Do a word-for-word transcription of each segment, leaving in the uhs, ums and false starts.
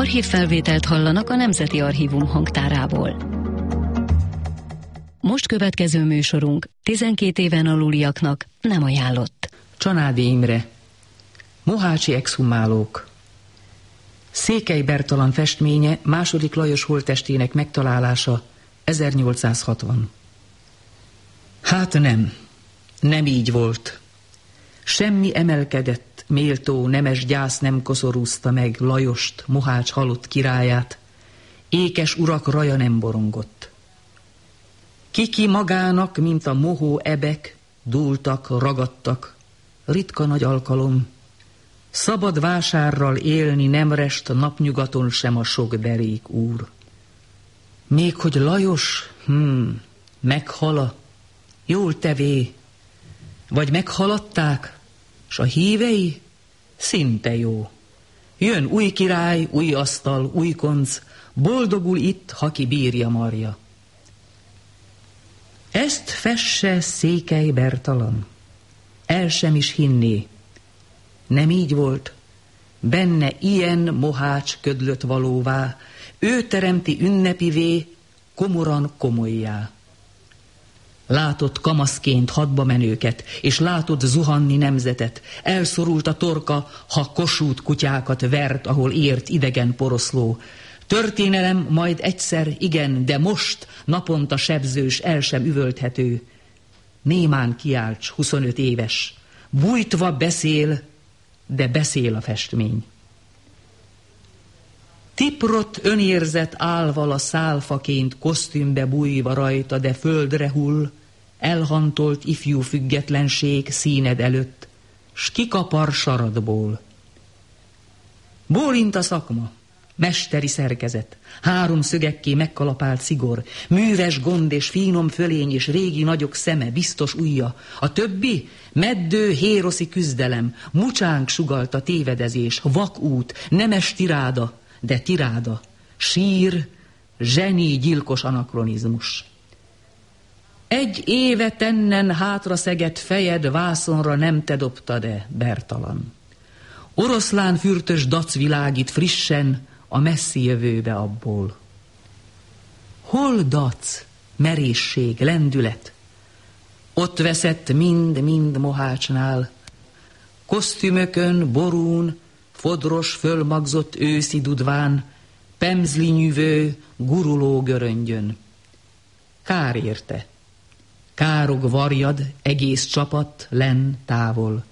Archívfelvételt hallanak a Nemzeti Archívum hangtárából. Most következő műsorunk tizenkét éven aluliaknak nem ajánlott. Csanádi Imre, Mohácsi exhumálók. Székely Bertalan festménye második Lajos holttestének megtalálása ezernyolcszázhatvan. Hát nem, nem így volt. Semmi emelkedett, méltó, nemes gyász nem koszorúzta meg Lajost, Mohács halott királyát, ékes urak raja nem borongott. Kiki magának, mint a mohó ebek, dúltak, ragadtak, ritka nagy alkalom. Szabad vásárral élni nem rest napnyugaton sem a sok derék úr. Még hogy Lajos, hmm, meghala, jól tevé, vagy meghaladták, s a hívei szinte jó. Jön új király, új asztal, új konc, boldogul itt, ha ki bírja marja. Ezt fesse Székely Bertalan, el sem is hinné. Nem így volt, benne ilyen Mohács ködlött valóvá, ő teremti ünnepivé, komoran komolyjá. Látott kamaszként hadba menőket, és látott zuhanni nemzetet, elszorult a torka, ha Kossuth kutyákat vert, ahol ért idegen poroszló. Történelem majd egyszer, igen, de most naponta sebzős, el sem üvölthető. Némán kiálts, huszonöt éves, bújtva beszél, de beszél a festmény. Tiprott önérzet álval a szálfaként kosztümbe bújva rajta, de földre hull, elhantolt ifjú függetlenség színed előtt, s kikapar saradból. Bólint a szakma, mesteri szerkezet, három szögekké megkalapált szigor, műves gond és finom fölény és régi nagyok szeme, biztos ujja. A többi meddő héroszi küzdelem, mucsánk sugalta tévedezés, vakút, nemes tiráda, de tiráda, sír, zseni gyilkos anakronizmus. Egy éve tennen hátra szegett fejed vászonra nem te dobtad-e, Bertalan? Oroszlán fürtös dac világít frissen a messzi jövőbe abból. Hol dac, merészség, lendület? Ott veszett mind-mind Mohácsnál. Kosztümökön, borún, fodros, fölmagzott őszi dudván, pemzlinyűvő, guruló göröngyön. Kár érte. Károg varjad, egész csapat, len távol.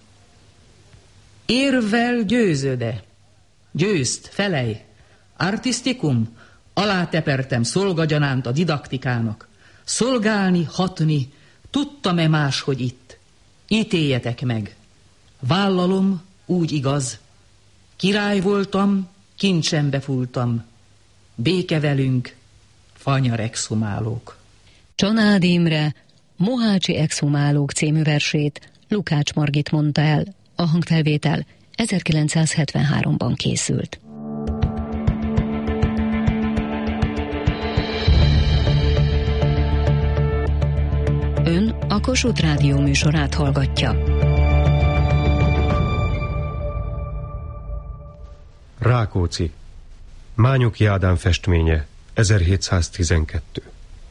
Érvel győzöde, győzt, felej, artistikum, alátepertem szolgagyanánt a didaktikának. Szolgálni, hatni, tudtam-e máshogy itt? Ítéljetek meg. Vállalom, úgy igaz. Király voltam, kincsembe fúltam. Béke velünk, fanyar exhumálók. Csanádi Imre Mohácsi exhumálók című versét Lukács Margit mondta el. A hangfelvétel ezerkilencszázhetvenháromban készült. Ön a Kossuth Rádió műsorát hallgatja. Rákóczi, Mányoki Ádám festménye, ezerhétszáztizenkettő.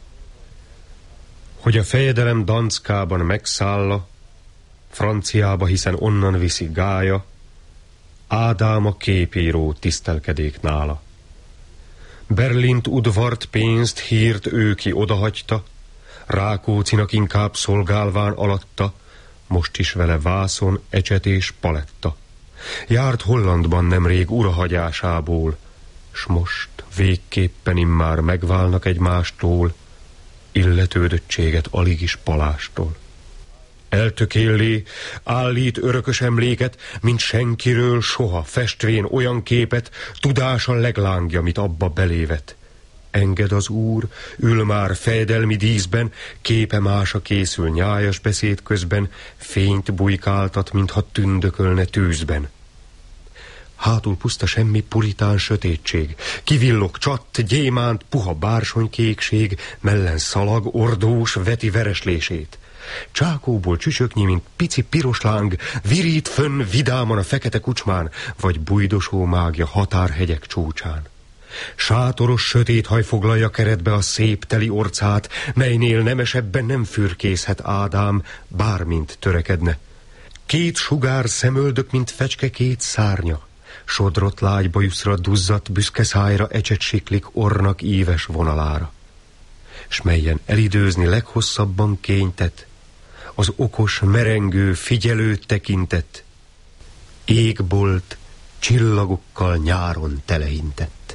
Hogy a fejedelem Danckában megszálla, franciába, hiszen onnan viszi Gája, Ádám a képíró tisztelkedék nála. Berlint, udvart, pénzt, hírt ő ki odahagyta, Rákócinak inkább szolgálván alatta, most is vele vászon, ecset és paletta. Járt Hollandban nemrég urahagyásából, s most végképpen immár megválnak egymástól, illetődöttséget alig is palástól. Eltökéllé, állít örökös emléket, mint senkiről soha festvén olyan képet, tudása leglángja, mit abba belévet. Enged az úr, ül már fejedelmi díszben, képe mása készül nyájas beszéd közben, fényt bujkáltat, mintha tündökölne tűzben. Hátul puszta semmi puritán sötétség, kivillog csatt, gyémánt, puha bársonykékség, mellen szalag, ordós, veti vereslését. Csákóból csücsöknyi, mint pici piros láng, virít fönn vidáman a fekete kucsmán, vagy bujdosó mágja határhegyek csúcsán. Sátoros sötét haj foglalja keretbe a szép teli orcát, melynél nemesebben nem fürkészhet Ádám, bármint törekedne. Két sugár szemöldök, mint fecske két szárnya, sodrott lágy bajuszra duzzadt büszke szájra ecset siklik orrnak íves vonalára. S melyen elidőzni leghosszabban kénytet, az okos, merengő, figyelő tekintet, égbolt, csillagokkal nyáron teleintett.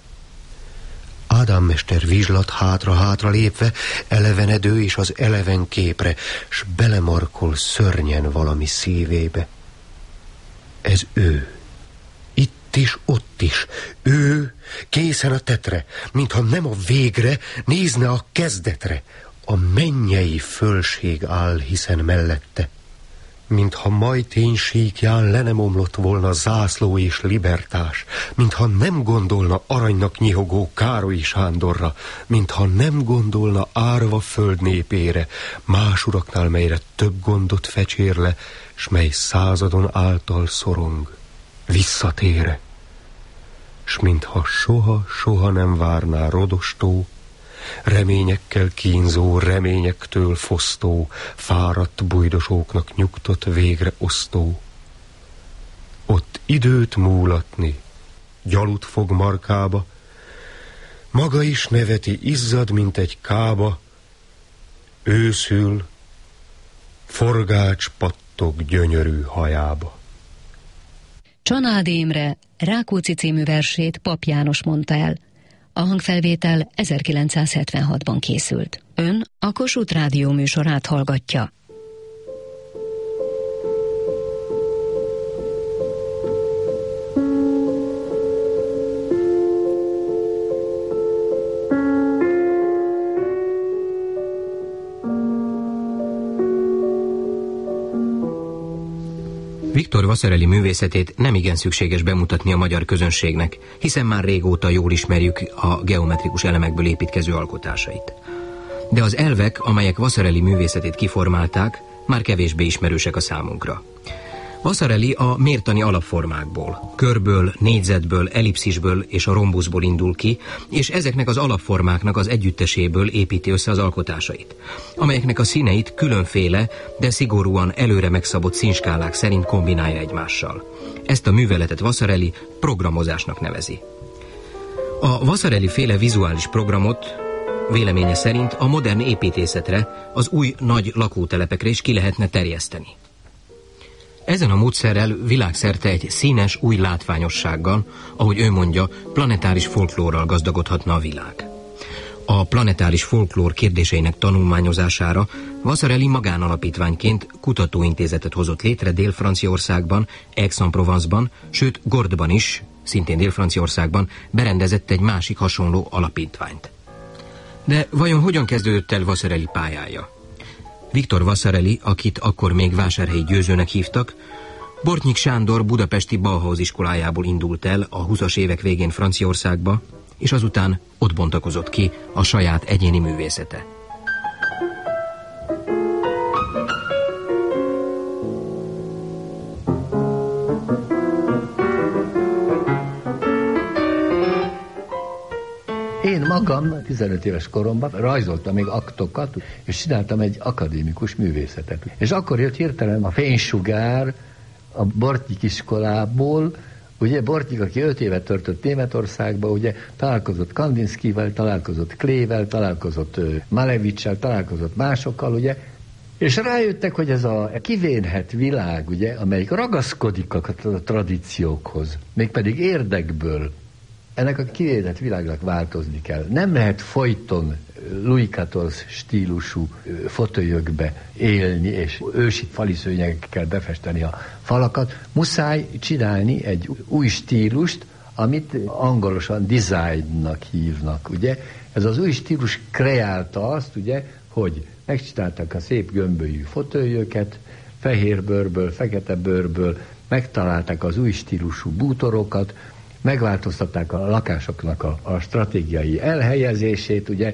Ádám mester vizslat hátra-hátra lépve, elevenedő és az eleven képre, s belemarkol szörnyen valami szívébe. Ez ő. Itt is, ott is. Ő készen a tetre, mintha nem a végre, nézne a kezdetre. A mennyei fölség áll hiszen mellette. Mintha majtény síkján le nem omlott volna zászló és libertás, mintha nem gondolna aranynak nyihogó Károlyi Sándorra, mintha nem gondolna árva föld népére, más uraknál, melyre több gondot fecsér le, s mely századon által szorong, visszatére. S mintha soha-soha nem várná rodostó, reményekkel kínzó, reményektől fosztó, fáradt bujdosóknak nyugtot végre osztó. Ott időt múlatni, gyalut fog markába, maga is neveti, izzad, mint egy kába, őszül, forgács pattog gyönyörű hajába. Csanád Imre Rákóczi című versét Pap János mondta el. A hangfelvétel ezerkilencszázhetvenhatban készült. Ön a Kossuth Rádió műsorát hallgatja. Viktor Vasarely művészetét nem igen szükséges bemutatni a magyar közönségnek, hiszen már régóta jól ismerjük a geometrikus elemekből építkező alkotásait. De az elvek, amelyek Vasarely művészetét kiformálták, már kevésbé ismerősek a számunkra. Vasarely a mértani alapformákból, körből, négyzetből, ellipszisből és a rombuszból indul ki, és ezeknek az alapformáknak az együtteséből építi össze az alkotásait, amelyeknek a színeit különféle, de szigorúan előre megszabott színskálák szerint kombinálja egymással. Ezt a műveletet Vasarely programozásnak nevezi. A Vasarely féle vizuális programot véleménye szerint a modern építészetre, az új nagy lakótelepekre is ki lehetne terjeszteni. Ezen a módszerrel világszerte egy színes, új látványossággal, ahogy ő mondja, planetáris folklórral gazdagodhatna a világ. A planetáris folklór kérdéseinek tanulmányozására Vasarely magánalapítványként kutatóintézetet hozott létre Dél-Franciaországban, Aix-en-Provence-ban, sőt Gordban is, szintén Dél-Franciaországban berendezett egy másik hasonló alapítványt. De vajon hogyan kezdődött el Vasarely pályája? Viktor Vasarely, akit akkor még Vásárhelyi Győzőnek hívtak, Bortnyik Sándor budapesti Bauhaus iskolájából indult el a húszas évek végén Franciaországba, és azután ott bontakozott ki a saját egyéni művészete. Én magam tizenöt éves koromban rajzoltam még aktokat, és csináltam egy akadémikus művészetet. És akkor jött hirtelen a fénysugár a Bortnyik iskolából. Ugye Bortnyik, aki öt évet töltött Németországba, ugye találkozott Kandinskyvel, találkozott Klével, találkozott Malevicsel, találkozott másokkal, ugye, és rájöttek, hogy ez a kivénhet világ, ugye, amelyik ragaszkodik a tradíciókhoz, mégpedig érdekből, ennek a kivédett világnak változni kell. Nem lehet folyton Louis quatorze stílusú fotölyökbe élni, és ősi fali szőnyegekkel befesteni a falakat. Muszáj csinálni egy új stílust, amit angolosan designnak hívnak, ugye. Ez az új stílus kreálta azt, ugye, hogy megcsináltak a szép gömbölyű fotölyöket, fehér bőrből, fekete bőrből, megtalálták az új stílusú bútorokat, megváltoztatták a lakásoknak a, a stratégiai elhelyezését, ugye,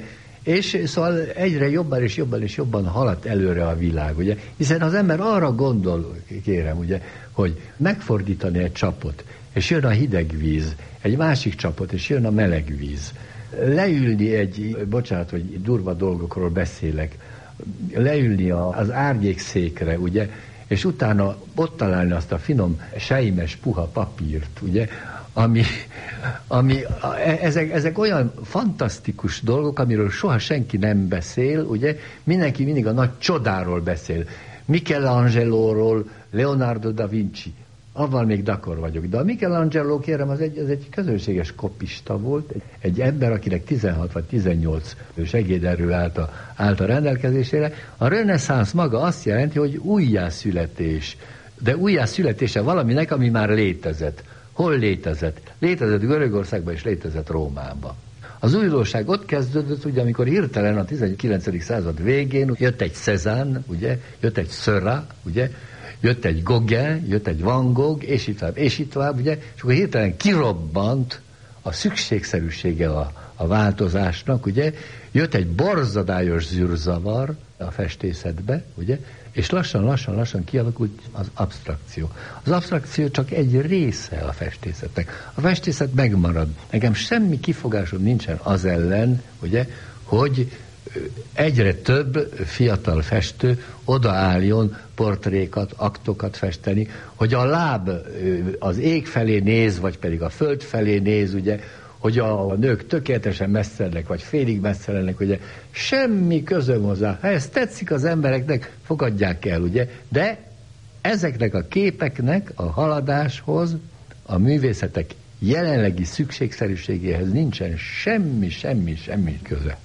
És szóval egyre jobban és jobban és jobban haladt előre a világ, ugye? Hiszen az ember arra gondol, kérem, ugye, hogy megfordítani egy csapot, és jön a hideg víz, egy másik csapot, és jön a meleg víz. Leülni egy, bocsánat, hogy durva dolgokról beszélek, leülni az árnyékszékre, ugye, és utána ott találni azt a finom, sejmes, puha papírt, ugye, ami, ami ezek, ezek olyan fantasztikus dolgok, amiről soha senki nem beszél, ugye, mindenki mindig a nagy csodáról beszél. Michelangelo-ról, Leonardo da Vinci, avval még dakor vagyok. De a Michelangelo, kérem, az egy, az egy közönséges kopista volt, egy, egy ember, akinek tizenhat vagy tizennyolc segéderő állt a, állt a rendelkezésére. A reneszánsz maga azt jelenti, hogy újjászületés. De újjászületése valaminek, ami már létezett. Hol létezett? Létezett Görögországban és létezett Rómában. Az újdonság ott kezdődött, ugye, amikor hirtelen a tizenkilencedik század végén jött egy Cézanne, ugye, jött egy Seurat, ugye, jött egy Gauguin, jött egy Van Gogh, és itt tovább, és itt tovább, ugye, és akkor hirtelen kirobbant a szükségszerűsége a, a változásnak, ugye, jött egy borzadályos zűrzavar a festészetbe, ugye, és lassan-lassan-lassan kialakult az absztrakció. Az absztrakció csak egy része a festészetnek. A festészet megmarad. Nekem semmi kifogásom nincsen az ellen, ugye, hogy egyre több fiatal festő odaálljon portrékat, aktokat festeni, hogy a láb az ég felé néz, vagy pedig a föld felé néz, ugye, hogy a nők tökéletesen messzelennek, vagy félig messzelennek, ugye, semmi közöm hozzá. Ha ez tetszik az embereknek, fogadják el, ugye, de ezeknek a képeknek a haladáshoz, a művészetek jelenlegi szükségszerűségéhez nincsen semmi, semmi, semmi köze.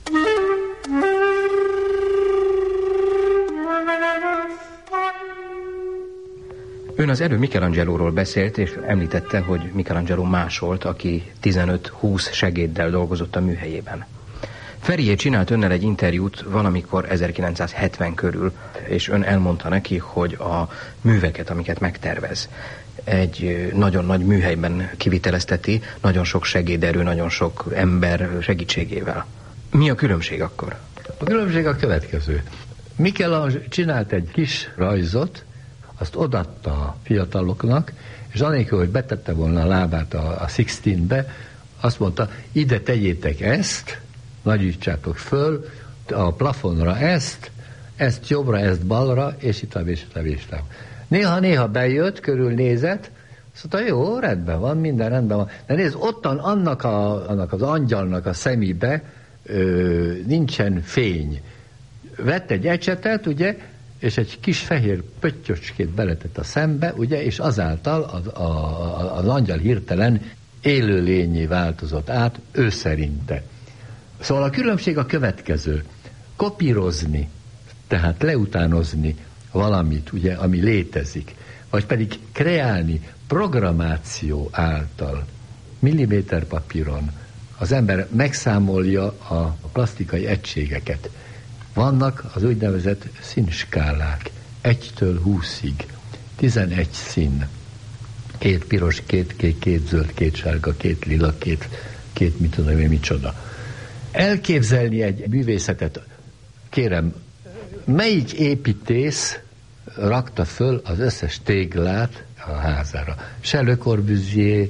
Ön az előbb Michelangelóról beszélt, és említette, hogy Michelangelo másolt, aki tizenöt-húsz segéddel dolgozott a műhelyében. Ferrié csinált önnel egy interjút valamikor ezerkilencszázhetven körül, és ön elmondta neki, hogy a műveket, amiket megtervez, egy nagyon nagy műhelyben kivitelezteti, nagyon sok segéderő, nagyon sok ember segítségével. Mi a különbség akkor? A különbség a következő. Michelangelo csinált egy kis rajzot, azt odaadta a fiataloknak, és anélkül, hogy betette volna a lábát a, a Sixteenbe, azt mondta, ide tegyétek ezt, nagyítsátok föl, a plafonra ezt, ezt jobbra, ezt balra, és itt a és itt a és itt. Néha-néha bejött, körülnézett, azt mondta, jó, rendben van, minden rendben van. De nézd, ottan annak, a, annak az angyalnak a szemébe ö, nincsen fény. Vett egy ecsetet, ugye, és egy kis fehér pöttyöcskét beletett a szembe, ugye, és azáltal az, a, a, az angyal hirtelen élőlényé változott át, ő szerinte. Szóval a különbség a következő. Kopírozni, tehát leutánozni valamit, ugye, ami létezik, vagy pedig kreálni programmáció által, milliméter papíron, az ember megszámolja a plastikai egységeket. Vannak az úgynevezett színskálák, egytől húszig, tizenegy szín, két piros, két kék, két zöld, két sárga, két lila, két, két mit tudom én, micsoda. Elképzelni egy művészetet, kérem, melyik építész rakta föl az összes téglát a házára? Se Le Corbusier,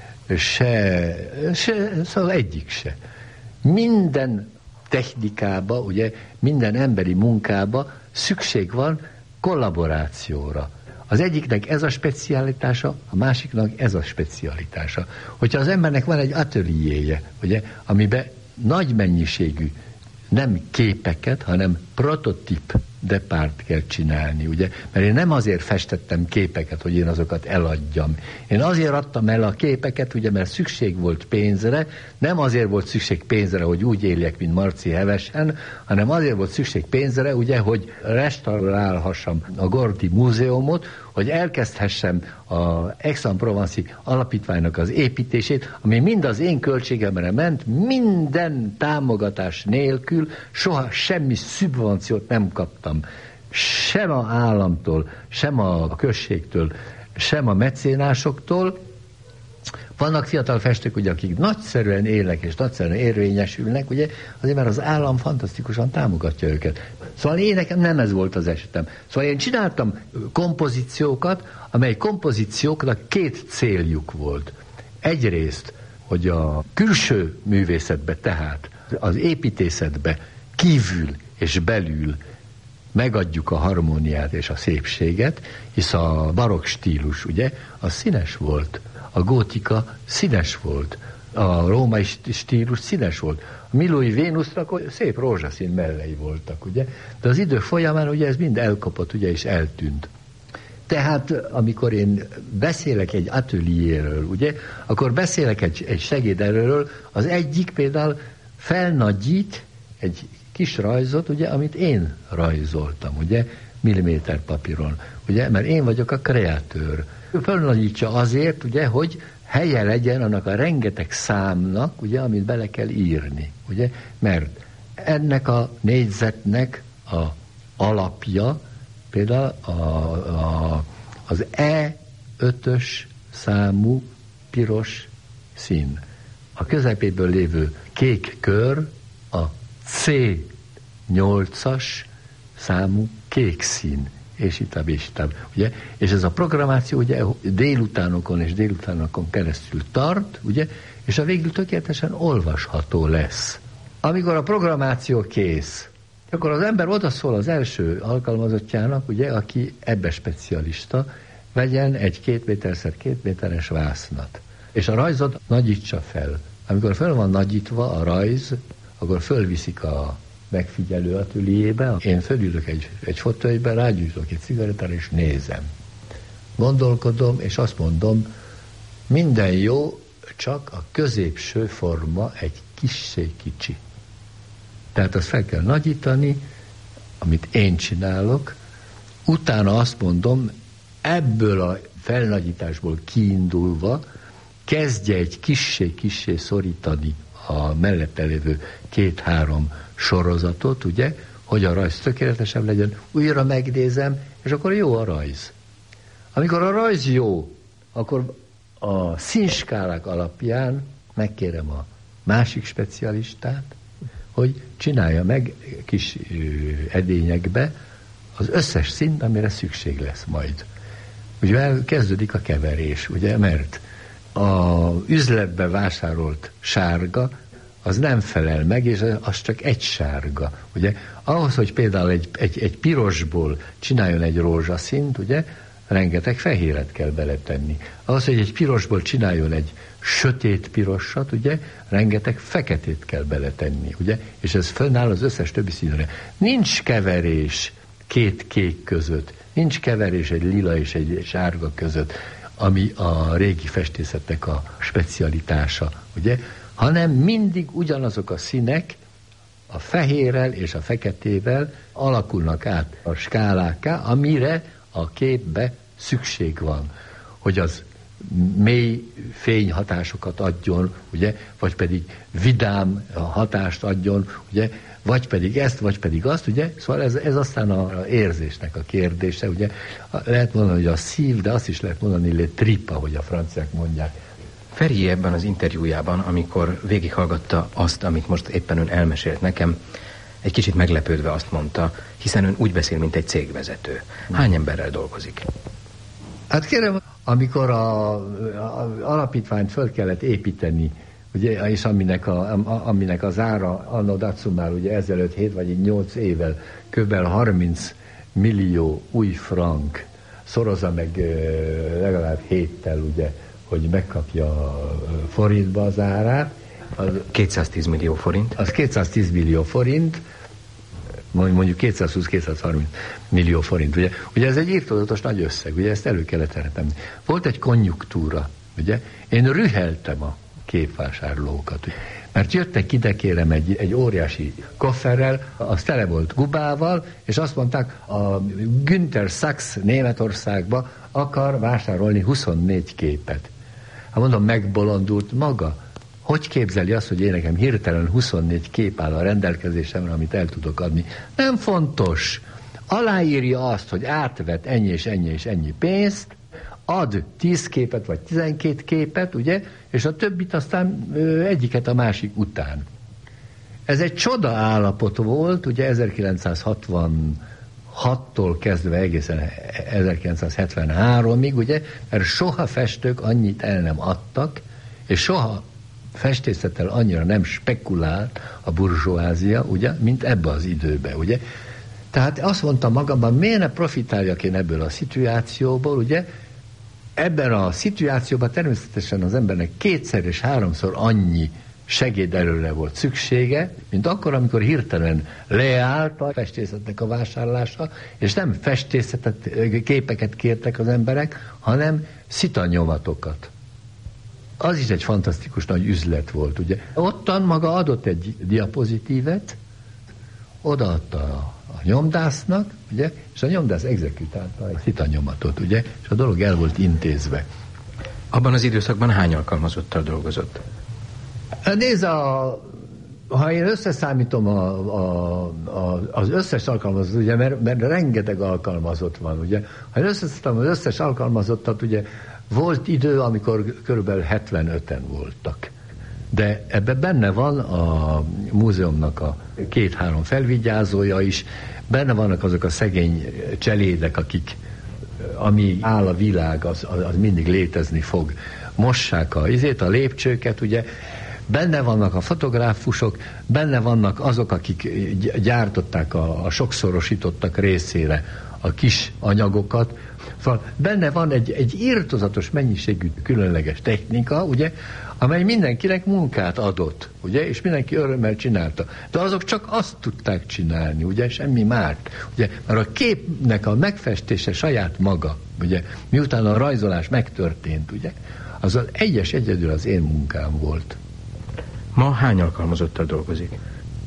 se, se, szóval egyik se. Minden technikába, ugye, minden emberi munkába szükség van kollaborációra. Az egyiknek ez a specialitása, a másiknak ez a specialitása. Hogyha az embernek van egy ateliéje, ugye, amiben nagy mennyiségű nem képeket, hanem prototíp depárt kell csinálni, ugye? Mert én nem azért festettem képeket, hogy én azokat eladjam. Én azért adtam el a képeket, ugye, mert szükség volt pénzre, nem azért volt szükség pénzre, hogy úgy éljek, mint Marci Hevesen, hanem azért volt szükség pénzre, ugye, hogy restaurálhassam a Gordi Múzeumot, hogy elkezdhessem a Aix-en-Provence-i alapítványnak az építését, ami mind az én költségemre ment, minden támogatás nélkül, soha semmi szubvenciót nem kaptam. Sem a államtól, sem a községtől, sem a mecénásoktól, Vannak fiatal festők, ugye, akik nagyszerűen élnek és nagyszerűen érvényesülnek, ugye, azért mert az állam fantasztikusan támogatja őket. Szóval én nekem nem ez volt az esetem. Szóval én csináltam kompozíciókat, amely kompozícióknak két céljuk volt. Egyrészt, hogy a külső művészetbe, tehát az építészetbe kívül és belül megadjuk a harmóniát és a szépséget, hisz a barokk stílus, ugye, az színes volt. A gótika színes volt. A római stílus színes volt. A Millói Vénusznak szép rózsaszín mellei voltak, ugye? De az idő folyamán ugye ez mind elkapott, ugye, és eltűnt. Tehát, amikor én beszélek egy ateliéről, ugye, akkor beszélek egy, egy segéderőről, az egyik például felnagyít egy kis rajzot, ugye, amit én rajzoltam, ugye, milliméter papíron, ugye, mert én vagyok a kreatőr. Ő felnagyítja azért, ugye, hogy helye legyen annak a rengeteg számnak, ugye, amit bele kell írni, ugye, mert ennek a négyzetnek a alapja például a, a, az E ötös számú piros szín. A közepéből lévő kék kör a C nyolcas számú kék szín, és itt és itt ugye? És ez a programmáció ugye délutánokon és délutánokon keresztül tart, ugye? És a végül tökéletesen olvasható lesz. Amikor a programmáció kész, akkor az ember odaszól az első alkalmazottjának, ugye, aki ebbe specialista, vegyen egy két méterszer két méteres vásznat. És a rajzot nagyítsa fel. Amikor föl van nagyítva a rajz, akkor fölviszik a megfigyelő ateliébe, én fölülök egy, egy fotóibe, rágyújtok egy cigarettára, és nézem. Gondolkodom, és azt mondom, minden jó, csak a középső forma egy kissé kicsi. Tehát azt fel kell nagyítani, amit én csinálok, utána azt mondom, ebből a felnagyításból kiindulva kezdje egy kissé-kissé szorítani a mellette lévő két-három sorozatot, ugye, hogy a rajz tökéletesen legyen, újra megnézem, és akkor jó a rajz. Amikor a rajz jó, akkor a színskálák alapján megkérem a másik specialistát, hogy csinálja meg kis edényekbe az összes színt, amire szükség lesz majd. Ugye kezdődik a keverés, ugye, mert a üzletbe vásárolt sárga, az nem felel meg, és az csak egy sárga, ugye. Ahhoz, hogy például egy, egy, egy pirosból csináljon egy rózsaszínt, ugye, rengeteg fehéret kell beletenni. Ahhoz, hogy egy pirosból csináljon egy sötét pirosat, ugye, rengeteg feketét kell beletenni, ugye, és ez fönnáll az összes többi színre. Nincs keverés két kék között, nincs keverés egy lila és egy sárga között, ami a régi festészetnek a specialitása, ugye, hanem mindig ugyanazok a színek a fehérrel és a feketével alakulnak át a skálákká, amire a képbe szükség van, hogy az mély fényhatásokat adjon, ugye, vagy pedig vidám hatást adjon, ugye, vagy pedig ezt, vagy pedig azt, ugye, szóval ez, ez aztán az érzésnek a kérdése, ugye, lehet mondani, hogy a szív, de azt is lehet mondani, hogy le tripa, hogy a franciák mondják. Ferjé ebben az interjújában, amikor végighallgatta azt, amit most éppen ön elmesélt nekem, egy kicsit meglepődve azt mondta, hiszen ön úgy beszél, mint egy cégvezető. Hány emberrel dolgozik? Hát kérem, amikor a, a alapítványt föl kellett építeni, ugye, és aminek, a, aminek az ára anno dacumál, ugye ezelőtt hét vagy nyolc évvel köbben harminc millió új frank, szorozza meg legalább héttel, ugye, hogy megkapja forintba az árát. Az, kétszáztíz millió forint. Az kétszáztíz millió forint, mondjuk kétszázhúsz-kétszázharminc millió forint, ugye. Ugye ez egy írtózatos nagy összeg, ugye ezt elő kellett tenni. Volt egy konjunktúra, ugye. Én rüheltem a képvásárlókat, ugye. Mert jöttek ide, kérem, egy, egy óriási kofferrel, az tele volt gubával, és azt mondták, a Günther Sachs Németországba akar vásárolni huszonnégy képet. Hát mondom, megbolondult maga. Hogy képzeli azt, hogy én nekem hirtelen huszonnégy kép áll a rendelkezésemre, amit el tudok adni? Nem fontos. Aláírja azt, hogy átvet ennyi és ennyi és ennyi pénzt, ad tíz képet, vagy tizenkét képet, ugye, és a többit aztán ö, egyiket a másik után. Ez egy csoda állapot volt, ugye ezerkilencszázhatvanhattól kezdve egészen ezerkilencszázhetvenháromig, ugye, mert soha festők annyit el nem adtak, és soha festészettel annyira nem spekulált a burzsóázia, ugye, mint ebbe az időbe, ugye. Tehát azt mondtam magamban, miért ne profitáljak én ebből a szituációból, ugye. Ebben a szituációban természetesen az embernek kétszer és háromszor annyi segédelőre volt szüksége, mint akkor, amikor hirtelen leállt a festészetnek a vásárlása, és nem festészetet, képeket kértek az emberek, hanem szitanyomatokat. Az is egy fantasztikus nagy üzlet volt, ugye. Ottan maga adott egy diapozitívet, odaadta a, a nyomdásznak, ugye, és a nyomdász exekutálta egy szitanyomatot, ugye, és a dolog el volt intézve. Abban az időszakban hány alkalmazottal dolgozott? Nézd, a, ha én összeszámítom a, a, a, az összes alkalmazott, ugye, mert, mert rengeteg alkalmazott van, ugye. Ha én összeszámítom az összes alkalmazottat, ugye, volt idő, amikor körülbelül hetvenöten voltak. De ebben benne van a múzeumnak a két-három felvigyázója is, benne vannak azok a szegény cselédek, akik, ami áll a világ, az, az mindig létezni fog. Mossák a izét, a lépcsőket, ugye, benne vannak a fotográfusok, benne vannak azok, akik gyártották a, a sokszorosítottak részére a kis anyagokat. Szóval benne van egy, egy irtózatos mennyiségű különleges technika, ugye, amely mindenkinek munkát adott, ugye, és mindenki örömmel csinálta. De azok csak azt tudták csinálni, ugye, semmi más. Ugye, mert a képnek a megfestése saját maga, ugye, miután a rajzolás megtörtént, ugye, az az egyes egyedül az én munkám volt. Ma hány alkalmazottal dolgozik?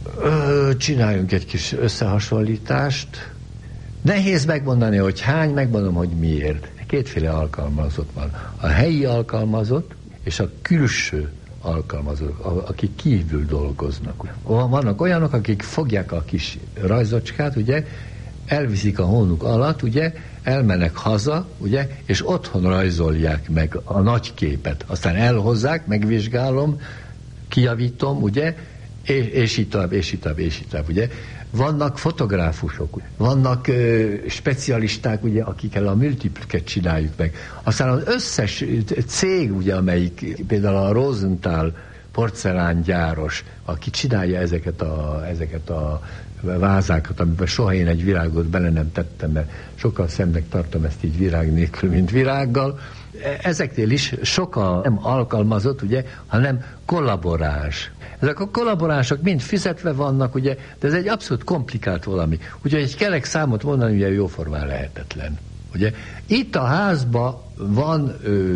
Ö, csináljunk egy kis összehasonlítást. Nehéz megmondani, hogy hány, megmondom, hogy miért. Kétféle alkalmazott van. A helyi alkalmazott és a külső alkalmazott, akik kívül dolgoznak. Vannak olyanok, akik fogják a kis rajzocskát, ugye, elviszik a hónuk alatt, ugye, elmennek haza, ugye, és otthon rajzolják meg a nagy képet. Aztán elhozzák, megvizsgálom, kijavítom, ugye, és, és így tovább, és így tovább, és így tovább, ugye. Vannak fotográfusok, vannak ö, specialisták, ugye, akikkel a multipliket csináljuk meg. Aztán az összes cég, ugye, amelyik például a Rosenthal porcelángyáros, aki csinálja ezeket a, ezeket a vázákat, amiben soha én egy virágot bele nem tettem, mert sokkal szemnek tartom ezt így virág nélkül, mint virággal. Ezeknél is sokkal nem alkalmazott, ugye, hanem kollaboráns. Ezek a kollaborások mind fizetve vannak, ugye, de ez egy abszolút komplikált valami. Úgyhogy egy kerek számot mondani, ugye, jóformán lehetetlen. Ugye. Itt a házban van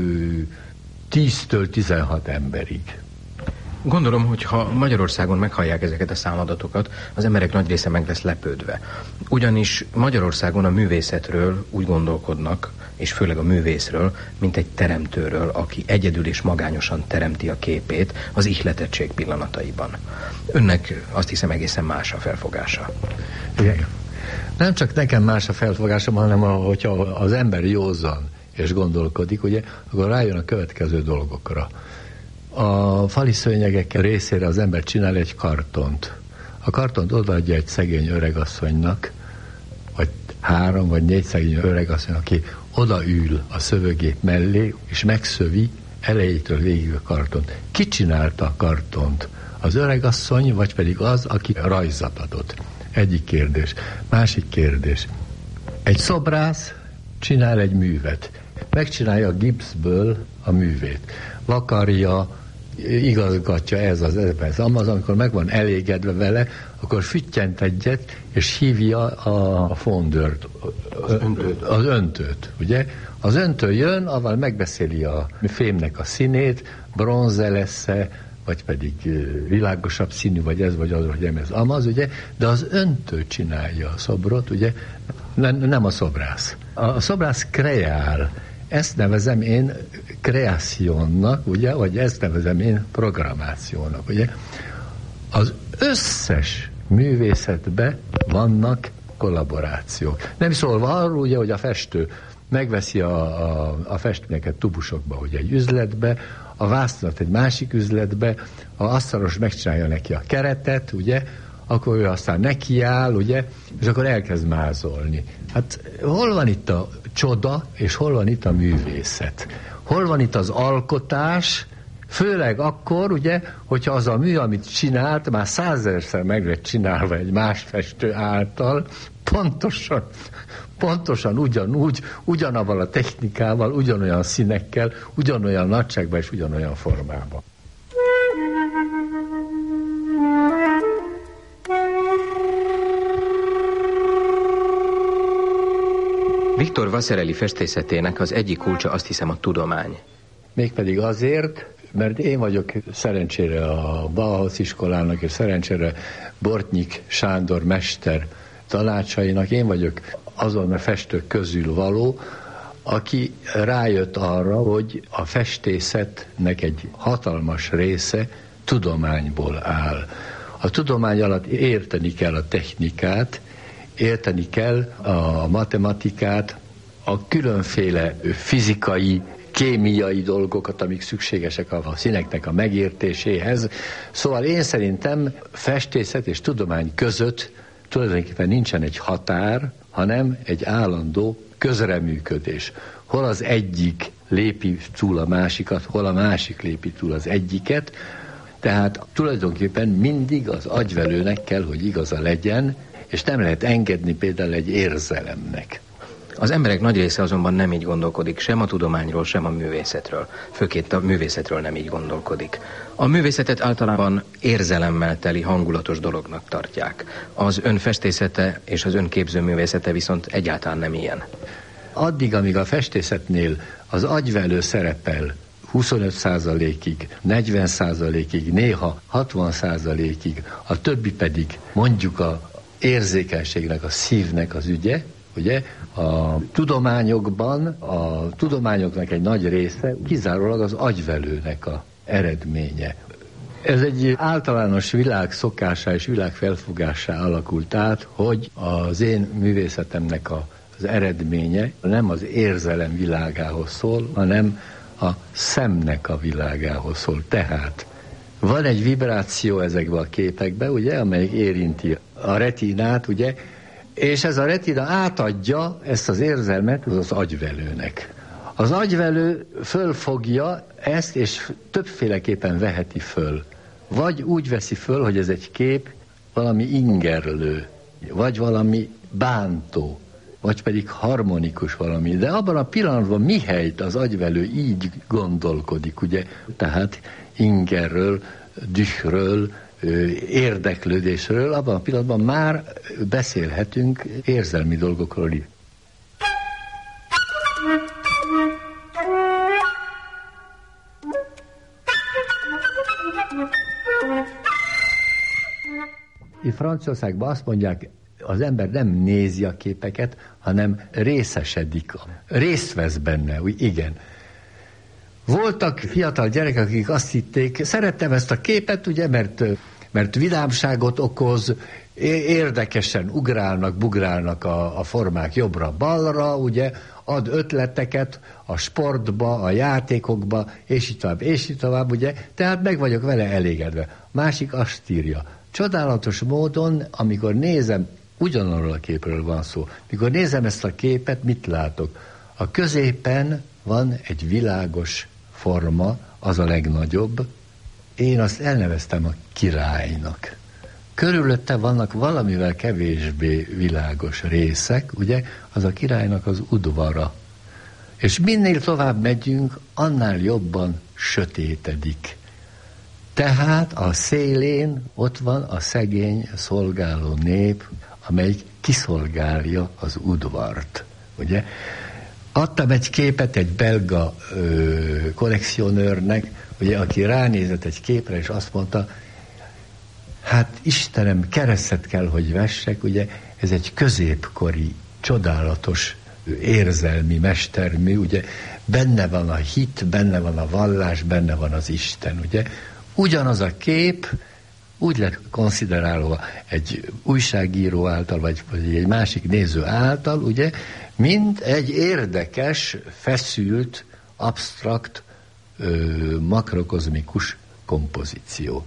tíztől tizenhat emberig. Gondolom, hogy ha Magyarországon meghallják ezeket a számadatokat, az emberek nagy része meg lesz lepődve. Ugyanis Magyarországon a művészetről úgy gondolkodnak, és főleg a művészről, mint egy teremtőről, aki egyedül és magányosan teremti a képét az ihletettség pillanataiban. Önnek azt hiszem egészen más a felfogása. Igen. Nem csak nekem más a felfogásom, hanem hogyha az ember józan és gondolkodik, ugye, akkor rájön a következő dolgokra. A fali szőnyegek részére az ember csinál egy kartont. A kartont odaadja egy szegény öregasszonynak, vagy három vagy négy szegény öregasszony, aki odaül a szövőgép mellé, és megszövi elejétől végig a kartont. Ki csinálta a kartont? Az öregasszony, vagy pedig az, aki rajzat adott? Egyik kérdés. Másik kérdés. Egy szobrász csinál egy művet. Megcsinálja a gipszből a művét. Vakarja, igazgatja ez az, ez az, amaz, amikor meg van elégedve vele, akkor füttyent egyet, és hívja a, a fondőrt, az öntőt. az öntőt, ugye? Az öntő jön, avval megbeszéli a fémnek a színét, bronze lesz-e, vagy pedig világosabb színű, vagy ez, vagy az, hogy ez amaz, ugye? De az öntő csinálja a szobrot, ugye? Nem, nem a szobrász. A szobrász kreál. Ezt nevezem én kreációnak, ugye, vagy ezt nevezem én programációnak, ugye. Az összes művészetben vannak kollaborációk. Nem szólva arról, ugye, hogy a festő megveszi a, a, a festményeket tubusokba, ugye egy üzletbe, a vásznat egy másik üzletbe, a asztalos megcsinálja neki a keretet, ugye, akkor ő aztán nekiáll, ugye, és akkor elkezd mázolni. Hát hol van itt a csoda, és hol van itt a művészet? Hol van itt az alkotás, főleg akkor, ugye, hogyha az a mű, amit csinált, már százezerszer meg lett csinálva egy más festő által, pontosan, pontosan ugyanúgy, ugyanavval a technikával, ugyanolyan színekkel, ugyanolyan nagyságban és ugyanolyan formában. Victor Vasarely festészetének az egyik kulcsa, azt hiszem, a tudomány. Mégpedig azért, mert én vagyok szerencsére a Bauhaus iskolának, és szerencsére Bortnyik Sándor mester tanácsainak, én vagyok azon a festők közül való, aki rájött arra, hogy a festészetnek egy hatalmas része tudományból áll. A tudomány alatt érteni kell a technikát, érteni kell a matematikát, a különféle fizikai, kémiai dolgokat, amik szükségesek a színeknek a megértéséhez. Szóval én szerintem festészet és tudomány között tulajdonképpen nincsen egy határ, hanem egy állandó közreműködés. Hol az egyik lépi túl a másikat, hol a másik lépi túl az egyiket, tehát tulajdonképpen mindig az agyvelőnek kell, hogy igaza legyen, és nem lehet engedni például egy érzelemnek. Az emberek nagy része azonban nem így gondolkodik, sem a tudományról, sem a művészetről. Főként a művészetről nem így gondolkodik. A művészetet általában érzelemmel teli, hangulatos dolognak tartják. Az ön festészete és az ön képzőművészete viszont egyáltalán nem ilyen. Addig, amíg a festészetnél az agyvelő szerepel huszonöt százalékig, negyven százalékig, néha hatvan százalékig, a többi pedig mondjuk a érzékenységnek, a szívnek az ügye, ugye, a tudományokban, a tudományoknak egy nagy része kizárólag az agyvelőnek a eredménye. Ez egy általános világ szokásá és világ felfogásá alakult át, hogy az én művészetemnek a, az eredménye nem az érzelem világához szól, hanem a szemnek a világához szól. Tehát van egy vibráció ezekben a képekben, ugye, amelyik érinti a retinát, ugye, és ez a retina átadja ezt az érzelmet az agyvelőnek. Az agyvelő fölfogja ezt, és többféleképpen veheti föl. Vagy úgy veszi föl, hogy ez egy kép valami ingerlő, vagy valami bántó, vagy pedig harmonikus valami. De abban a pillanatban mihelyt az agyvelő így gondolkodik, ugye, tehát ingerről, dühről, érdeklődésről, abban a pillanatban már beszélhetünk érzelmi dolgokról is. Itt Franciaországban azt mondják, az ember nem nézi a képeket, hanem részesedik, részt vesz benne, úgy igen. Voltak fiatal gyerekek, akik azt hitték, szerettem ezt a képet, ugye, mert, mert vidámságot okoz, érdekesen ugrálnak, bugrálnak a, a formák jobbra-balra, ugye, ad ötleteket a sportba, a játékokba, és így tovább, és így tovább, ugye, tehát meg vagyok vele elégedve. Másik azt írja, csodálatos módon, amikor nézem, ugyanarról a képről van szó, mikor nézem ezt a képet, mit látok? A középen van egy világos forma, az a legnagyobb, én azt elneveztem a királynak. Körülötte vannak valamivel kevésbé világos részek, ugye, az a királynak az udvara. És minél tovább megyünk, annál jobban sötétedik. Tehát a szélén ott van a szegény szolgáló nép, amelyik kiszolgálja az udvart, ugye. Adtam egy képet egy belga ö, kollekcionőrnek, ugye, aki ránézett egy képre, és azt mondta, hát Istenem, keresztet kell, hogy vessek, ugye, ez egy középkori, csodálatos érzelmi mestermű, ugye, benne van a hit, benne van a vallás, benne van az Isten, ugye. Ugyanaz a kép, úgy lett konsiderálva egy újságíró által, vagy, vagy egy másik néző által, ugye, mint egy érdekes, feszült, absztrakt, ö, makrokozmikus kompozíció.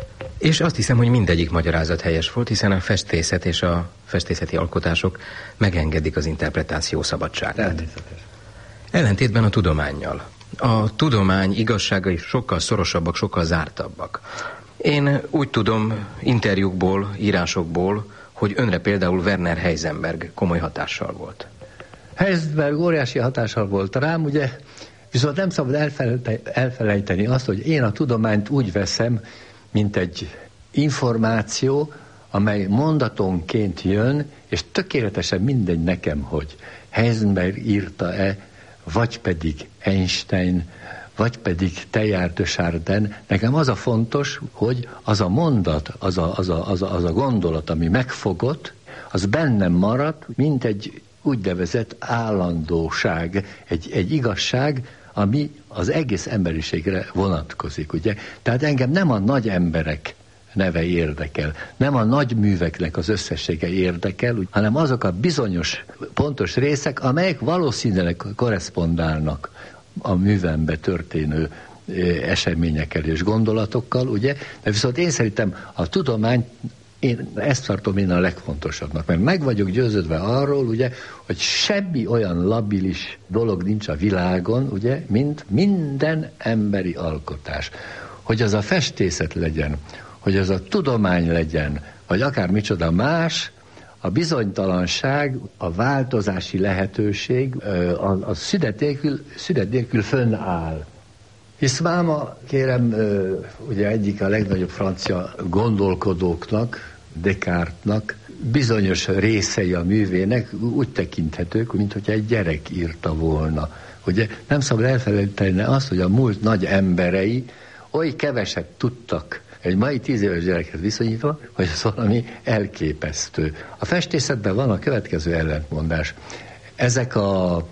És azt hiszem, hogy mindegyik magyarázat helyes volt, hiszen a festészet és a festészeti alkotások megengedik az interpretáció szabadságát. Természetesen. Ellentétben a tudománnyal. A tudomány igazságai sokkal szorosabbak, sokkal zártabbak. Én úgy tudom interjúkból, írásokból, hogy önre például Werner Heisenberg komoly hatással volt. Heisenberg óriási hatással volt rám, ugye, viszont nem szabad elfelejteni azt, hogy én a tudományt úgy veszem, mint egy információ, amely mondatonként jön, és tökéletesen mindegy nekem, hogy Heisenberg írta-e, vagy pedig Einstein, vagy pedig Teilhard de Chardin. Nekem az a fontos, hogy az a mondat, az a, az a, az a, az a gondolat, ami megfogott, az bennem maradt, mint egy úgynevezett állandóság, egy, egy igazság, ami az egész emberiségre vonatkozik, ugye? Tehát engem nem a nagy emberek neve érdekel, nem a nagy műveknek az összessége érdekel, hanem azok a bizonyos pontos részek, amelyek valószínűleg korrespondálnak a művembe történő eseményekkel és gondolatokkal, ugye? De viszont én szerintem a tudomány, én ezt tartom én a legfontosabbnak, mert meg vagyok győződve arról, ugye, hogy semmi olyan labilis dolog nincs a világon, ugye, mint minden emberi alkotás. Hogy az a festészet legyen, hogy az a tudomány legyen, vagy akár micsoda más, a bizonytalanság, a változási lehetőség, a, a szünet nélkül, szünet nélkül fönnáll. Hisz máma, kérem, ugye egyik a legnagyobb francia gondolkodóknak, Descartesnak, bizonyos részei a művének úgy tekinthetők, mint hogyha egy gyerek írta volna. Ugye nem szabad elfelejteni azt, hogy a múlt nagy emberei oly keveset tudtak egy mai tíz éves gyerekhez viszonyítva, hogy ez valami elképesztő. A festészetben van a következő ellentmondás. Ezek a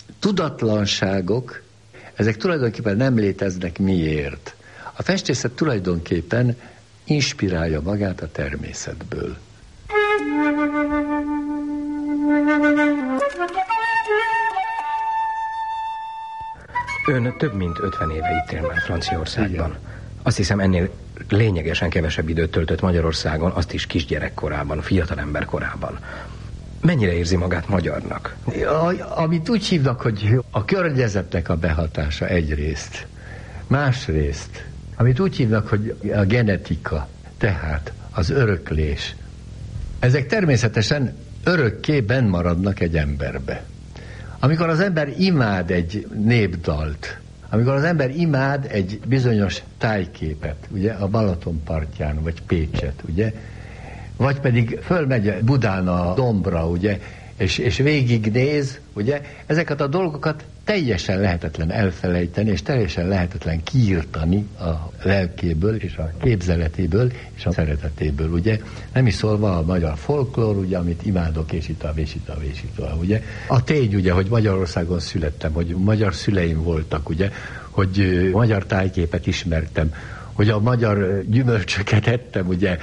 tudatlanságok, ezek tulajdonképpen nem léteznek. Miért? A festészet tulajdonképpen inspirálja magát a természetből. Ön több mint ötven éve itt él már Franciaországban. Igen. Azt hiszem, ennél lényegesen kevesebb időt töltött Magyarországon, azt is kisgyerekkorában, fiatalember korában. Mennyire érzi magát magyarnak? Amit úgy hívnak, hogy a környezetnek a behatása egyrészt, másrészt, amit úgy hívnak, hogy a genetika, tehát az öröklés. Ezek természetesen örökké benn maradnak egy emberbe. Amikor az ember imád egy népdalt, amikor az ember imád egy bizonyos tájképet, ugye, a Balaton partján, vagy Pécset, ugye, vagy pedig fölmegy Budán a dombra, ugye, és, és végignéz, ugye, ezeket a dolgokat teljesen lehetetlen elfelejteni, és teljesen lehetetlen kiírtani a lelkéből, és a képzeletéből, és a szeretetéből, ugye. Nem is szólva a magyar folklór, ugye, amit imádok, és itt a és itt a és itt a, ugye. A tény, ugye, hogy Magyarországon születtem, hogy magyar szüleim voltak, ugye, hogy magyar tájképet ismertem, hogy a magyar gyümölcsöket ettem, ugye,